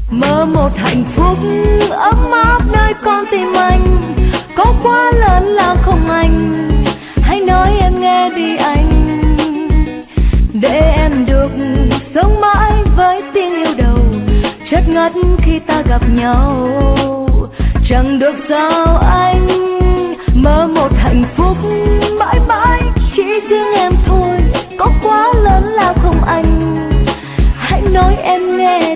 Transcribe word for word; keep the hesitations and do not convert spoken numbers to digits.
Mơ một hạnh phúc ấm áp nơi con tim anh, có quá lớn lao không anh, hãy nói em nghe đi anh, để em được sống mãi với tiếng yêu đầu chợt ngất khi ta gặp nhau. Chẳng được sao anh, mơ một hạnh phúc mãi mãi chỉ riêng em thôi, có quá lớn lao không anh, hãy nói em nghe